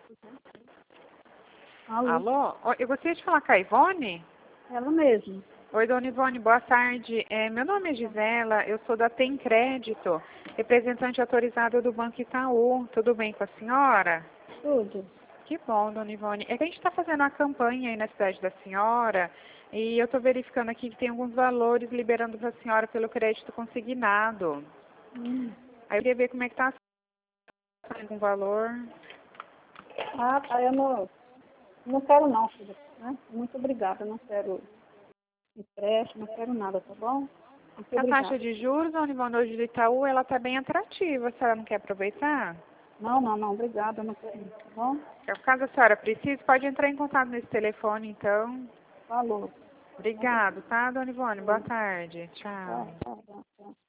Alô? Alô? Oi, eu gostaria de falar com a Ivone? Ela mesmo. Oi, dona Ivone, boa tarde. Meu nome é Gisela, eu sou da Tem Crédito, representante autorizada do Banco Itaú. Tudo bem com a senhora? Tudo. Que bom, dona Ivone. É que a gente está fazendo uma campanha aí na cidade da senhora e eu estou verificando aqui que tem alguns valores liberando para a senhora pelo crédito consignado. Aí eu queria ver como é que está algum valor. Ah, tá, eu não quero não, filha. Né? Muito obrigada, não quero empréstimo, não quero nada, tá bom? Muito A obrigada. taxa de juros, dona Ivone, hoje do Itaú, ela está bem atrativa. A senhora não quer aproveitar? Não, obrigada, não quero, tá bom? Caso a senhora precise, pode entrar em contato nesse telefone, então. Falou. Obrigado, tá, dona Ivone? Boa tarde. Tchau. Tchau.